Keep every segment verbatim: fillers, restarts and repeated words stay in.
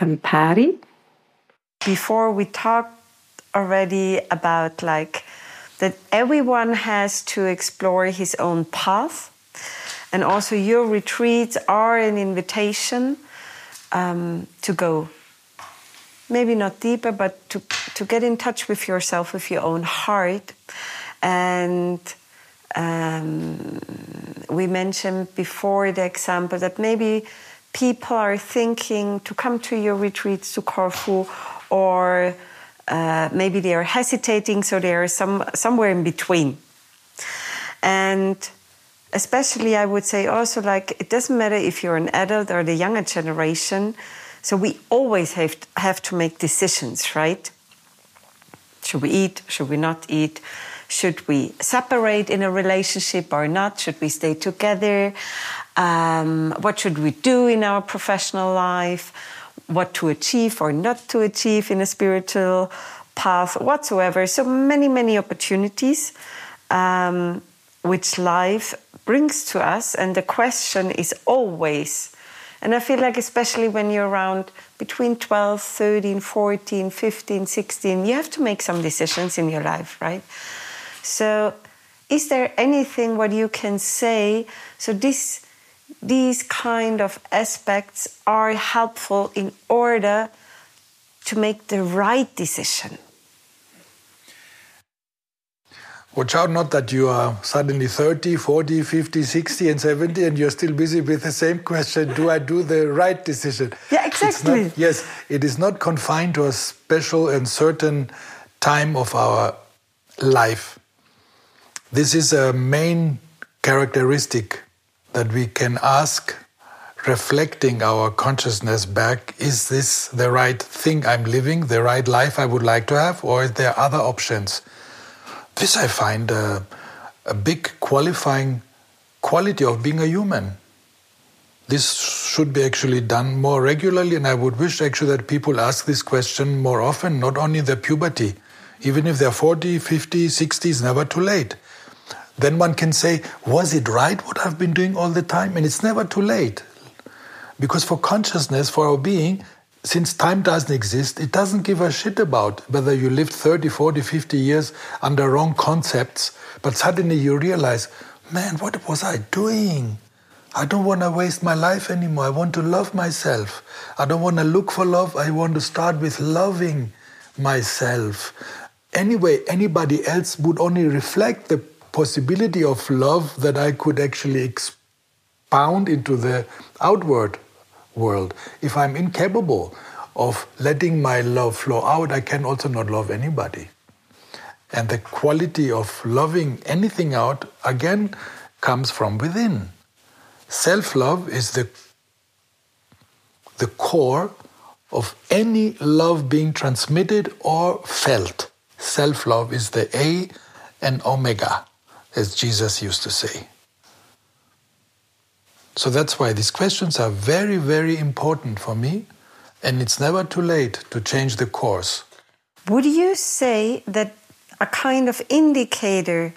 Campari. Before we talked already about like that everyone has to explore his own path, and also your retreats are an invitation um, to go maybe not deeper, but to, to get in touch with yourself, with your own heart. And um, we mentioned before the example that maybe people are thinking to come to your retreats to Corfu, or uh, maybe they are hesitating, so they are some, somewhere in between. And especially I would say also, like, it doesn't matter if you're an adult or the younger generation, so we always have to, have to make decisions, right? Should we eat? Should we not eat? Should we separate in a relationship or not? Should we stay together? Um, what should we do in our professional life? What to achieve or not to achieve in a spiritual path whatsoever. So many, many opportunities um, which life brings to us. And the question is always, and I feel like especially when you're around between twelve, thirteen, fourteen, fifteen, sixteen, you have to make some decisions in your life, right? So is there anything what you can say? So this, these kind of aspects are helpful in order to make the right decision. Watch out not that you are suddenly thirty, forty, fifty, sixty and seventy and you're still busy with the same question, do I do the right decision? Yeah, exactly. Not, yes, it is not confined to a special and certain time of our life. This is a main characteristic that we can ask, reflecting our consciousness back, is this the right thing I'm living, the right life I would like to have, or is there other options? This I find a, a big qualifying quality of being a human. This should be actually done more regularly, and I would wish actually that people ask this question more often, not only in their puberty. Even if they're forty, fifty, sixty, it's never too late. Then one can say, was it right what I've been doing all the time? And it's never too late. Because for consciousness, for our being, since time doesn't exist, it doesn't give a shit about whether you lived thirty, forty, fifty years under wrong concepts, but suddenly you realize, man, what was I doing? I don't want to waste my life anymore. I want to love myself. I don't want to look for love. I want to start with loving myself. Anyway, anybody else would only reflect the possibility of love that I could actually expound into the outward world. If I'm incapable of letting my love flow out, I can also not love anybody. And the quality of loving anything out, again, comes from within. Self-love is the, the core of any love being transmitted or felt. Self-love is the A and omega, as Jesus used to say. So that's why these questions are very, very important for me, and it's never too late to change the course. Would you say that a kind of indicator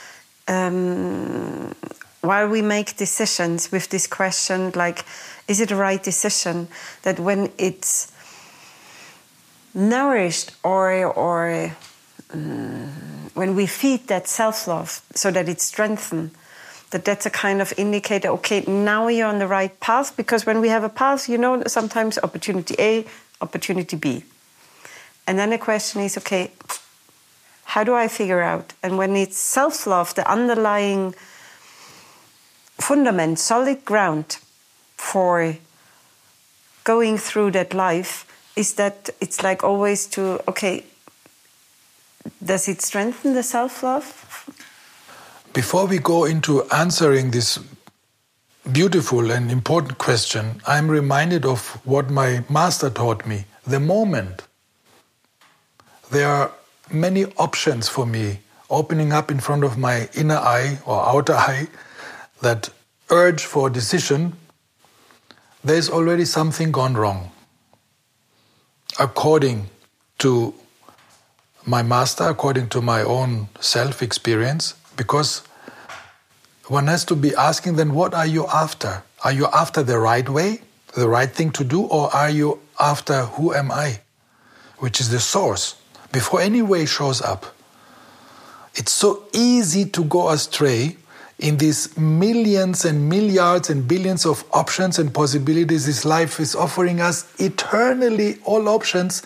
um, while we make decisions with this question, like, is it the right decision, that when it's nourished or, or um, when we feed that self-love so that it's strengthened, that that's a kind of indicator, okay, now you're on the right path, because when we have a path, you know, sometimes opportunity A, opportunity B. And then the question is, okay, how do I figure out? And when it's self-love, the underlying fundament, solid ground for going through that life, is that it's like always to, okay, does it strengthen the self-love? Before we go into answering this beautiful and important question, I'm reminded of what my master taught me, the moment. There are many options for me opening up in front of my inner eye or outer eye, that urge for decision. There's already something gone wrong. According to my master, according to my own self-experience, because one has to be asking then, what are you after? Are you after the right way, the right thing to do, or are you after who am I, which is the source, before any way shows up. It's so easy to go astray in these millions and milliards and billions of options and possibilities this life is offering us eternally, all options.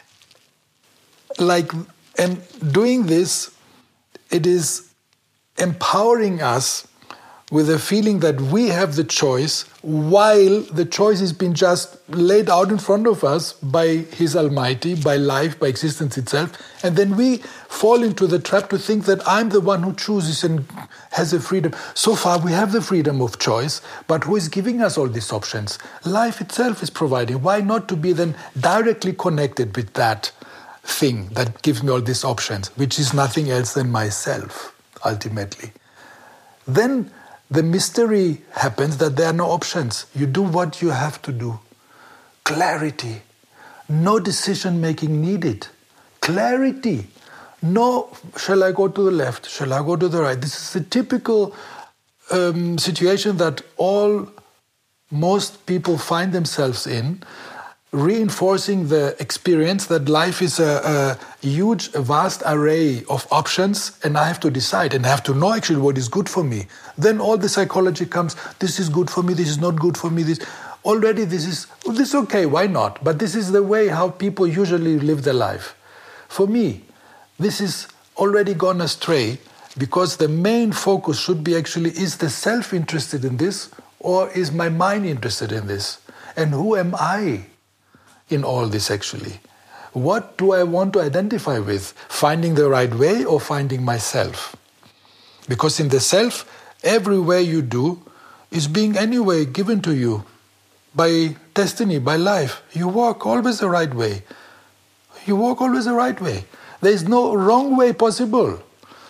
Like, and doing this, it is empowering us with a feeling that we have the choice, while the choice has been just laid out in front of us by His Almighty, by life, by existence itself. And then we fall into the trap to think that I'm the one who chooses and has the freedom. So far we have the freedom of choice, but who is giving us all these options? Life itself is providing. Why not to be then directly connected with that thing that gives me all these options, which is nothing else than myself, ultimately? Then the mystery happens that there are no options. You do what you have to do. Clarity. No decision-making needed. Clarity. No, shall I go to the left? Shall I go to the right? This is a typical um, situation that all, most people find themselves in, reinforcing the experience that life is a, a huge, a vast array of options, and I have to decide and I have to know actually what is good for me. Then all the psychology comes, this is good for me, this is not good for me, this already this is this is okay, why not? But this is the way how people usually live their life. For me, this is already gone astray, because the main focus should be actually, is the self interested in this, or is my mind interested in this? And who am I in all this actually? What do I want to identify with? Finding the right way or finding myself? Because in the self, every way you do is being anyway given to you by destiny, by life. You walk always the right way. You walk always the right way. There is no wrong way possible.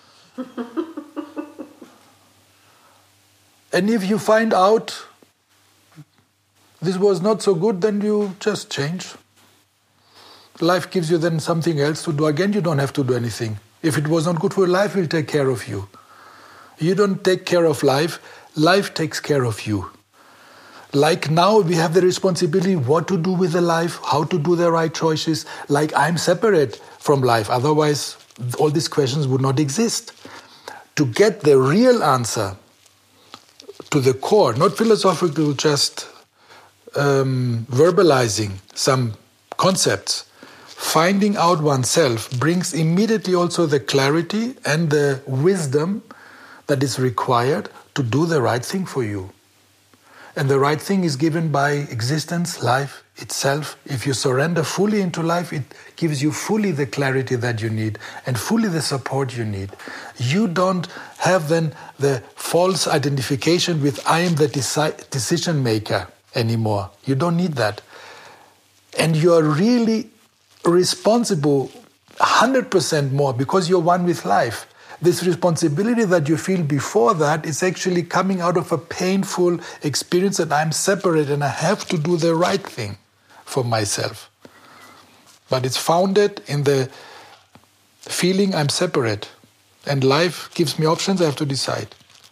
And if you find out this was not so good, then you just change. Life gives you then something else to do. Again, you don't have to do anything. If it was not good for you, life will take care of you. You don't take care of life, life takes care of you. Like now, we have the responsibility what to do with the life, how to do the right choices. Like I'm separate from life, otherwise all these questions would not exist. To get the real answer to the core, not philosophical, just um, verbalizing some concepts, finding out oneself brings immediately also the clarity and the wisdom that is required to do the right thing for you. And the right thing is given by existence, life itself. If you surrender fully into life, it gives you fully the clarity that you need and fully the support you need. You don't have then the false identification with I am the deci- decision maker anymore. You don't need that. And you are really responsible one hundred percent more because you're one with life. This responsibility that you feel before that is actually coming out of a painful experience that I'm separate and I have to do the right thing for myself. But it's founded in the feeling I'm separate and life gives me options, I have to decide.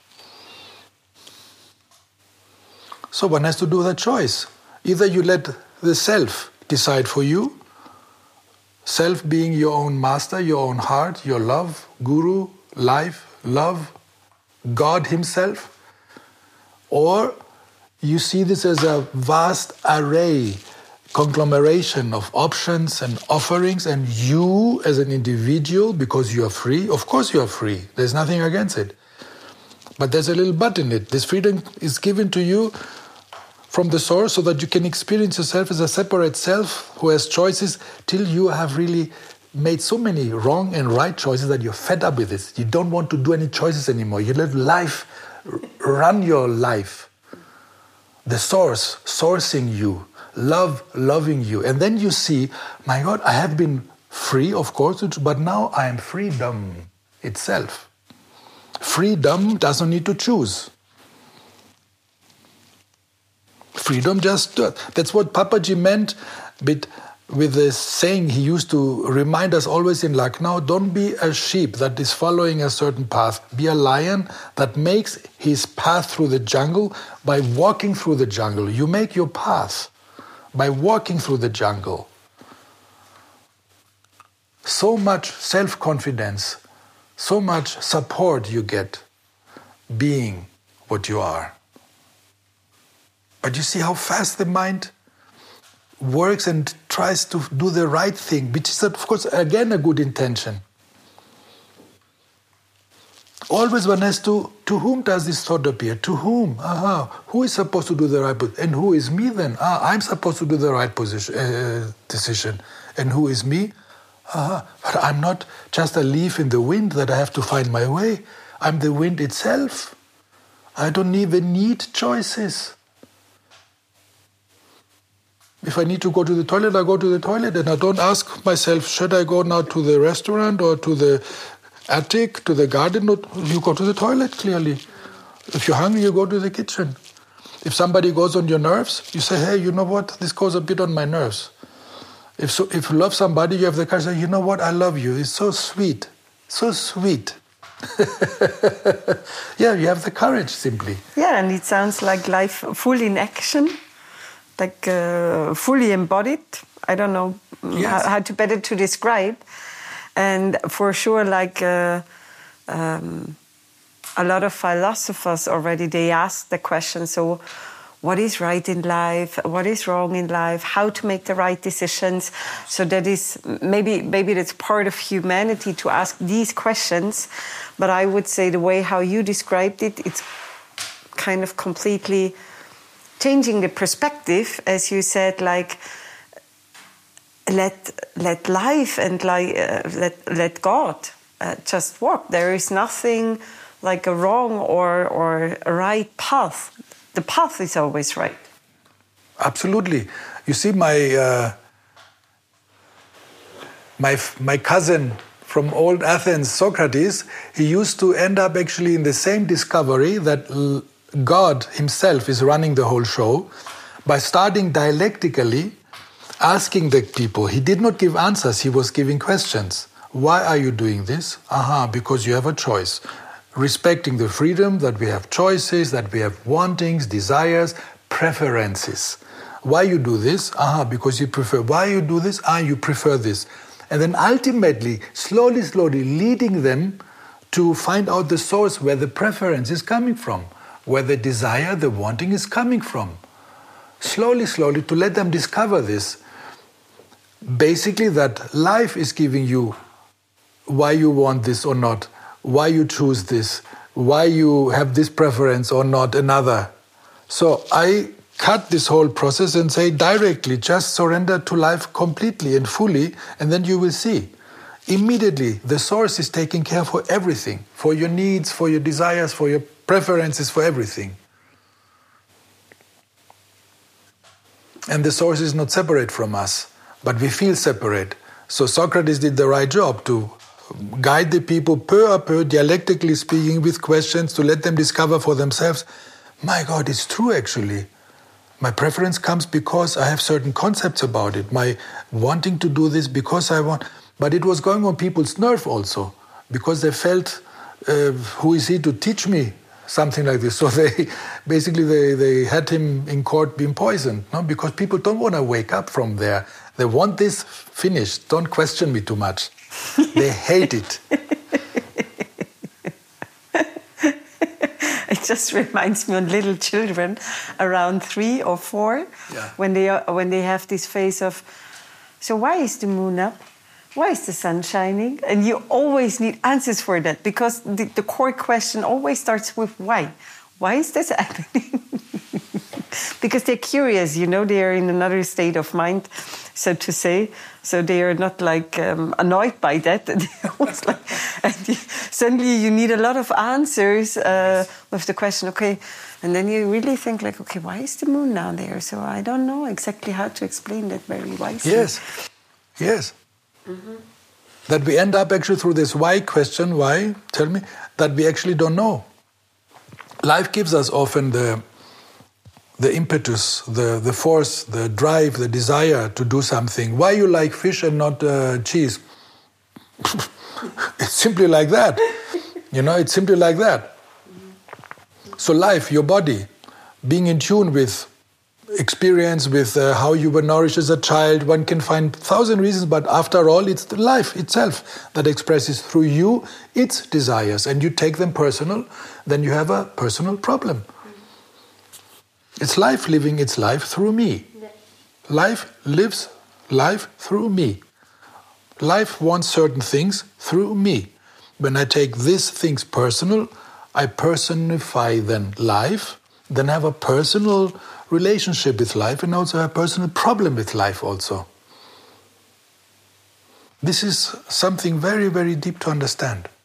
So one has to do that choice. Either you let the self decide for you, self being your own master, your own heart, your love, guru, life, love, God Himself, or you see this as a vast array, conglomeration of options and offerings, and you as an individual, because you are free, of course you are free, there's nothing against it. But there's a little but in it. This freedom is given to you from the source so that you can experience yourself as a separate self who has choices till you have really made so many wrong and right choices that you're fed up with this. You don't want to do any choices anymore. You let life run your life. The source sourcing you, love loving you. And then you see, my God, I have been free, of course, but now I am freedom itself. Freedom doesn't need to choose. Freedom just does. That's what Papaji meant with, with this saying he used to remind us always in Lucknow, don't be a sheep that is following a certain path. Be a lion that makes his path through the jungle by walking through the jungle. You make your path. by walking through the jungle. So much self-confidence, so much support you get being what you are. But you see how fast the mind works and tries to do the right thing, which is, of course, again a good intention. Always one has to, to whom does this thought appear? To whom? Aha. Who is supposed to do the right position? And who is me then? Ah, I'm supposed to do the right position, uh, decision. And who is me? Aha. But I'm not just a leaf in the wind that I have to find my way. I'm the wind itself. I don't even need choices. If I need to go to the toilet, I go to the toilet, and I don't ask myself, should I go now to the restaurant or to the attic, to the garden? No, you go to the toilet, clearly. If you're hungry, you go to the kitchen. If somebody goes on your nerves, you say, hey, you know what, this goes a bit on my nerves. If so, if you love somebody, you have the courage to say, you know what, I love you. It's so sweet, so sweet. Yeah, you have the courage, simply. Yeah, and it sounds like life full in action. Like uh, fully embodied. I don't know yes. how, how to better to describe. And for sure, like uh, um, a lot of philosophers already, they ask the question, so what is right in life? What is wrong in life? How to make the right decisions? So that is, maybe, maybe that's part of humanity to ask these questions. But I would say the way how you described it, it's kind of completely changing the perspective, as you said, like let let life and like uh, let let God uh, just walk. There is nothing like a wrong or or a right path. The path is always right. Absolutely. You see, my uh, my my cousin from old Athens, Socrates, he used to end up actually in the same discovery that L- God himself is running the whole show by starting dialectically asking the people. He did not give answers, he was giving questions. Why are you doing this? Aha, because you have a choice. Respecting the freedom that we have choices, that we have wantings, desires, preferences. Why you do this? Aha, because you prefer. Why you do this? Ah, you prefer this. And then ultimately, slowly, slowly leading them to find out the source where the preference is coming from, where the desire, the wanting is coming from. Slowly, slowly, to let them discover this. Basically, that life is giving you why you want this or not, why you choose this, why you have this preference or not another. So I cut this whole process and say directly, just surrender to life completely and fully, and then you will see. Immediately, the source is taking care for everything, for your needs, for your desires, for your preferences, for everything. And the source is not separate from us, but we feel separate. So Socrates did the right job to guide the people per a per, dialectically speaking, with questions to let them discover for themselves, my God, it's true actually. My preference comes because I have certain concepts about it. My wanting to do this because I want... But it was going on people's nerve also, because they felt, uh, who is he to teach me something like this? So they basically they, they had him in court being poisoned, no? Because people don't want to wake up from there. They want this finished. Don't question me too much. They hate it. It just reminds me of little children around three or four, yeah. when they are, when they have this phase of, so why is the moon up? Why is the sun shining? And you always need answers for that, because the, the core question always starts with why. Why is this happening? Because they're curious, you know, they are in another state of mind, so to say. So they are not like um, annoyed by that. They're always like, and you, suddenly you need a lot of answers uh, with the question, okay. And then you really think like, okay, why is the moon now there? So I don't know exactly how to explain that very wisely. Yes, yes. Mm-hmm. That we end up actually through this why question, why, tell me, that we actually don't know. Life gives us often the the impetus, the, the force, the drive, the desire to do something. Why you like fish and not uh, cheese? It's simply like that. You know, it's simply like that. So life, your body, being in tune with experience with uh, how you were nourished as a child. One can find thousand reasons, but after all, it's the life itself that expresses through you its desires, and you take them personal, then you have a personal problem. It's life living its life through me. Life lives life through me. Life wants certain things through me. When I take these things personal, I personify then life, then have a personal relationship with life, and also a personal problem with life also. This is something very, very deep to understand.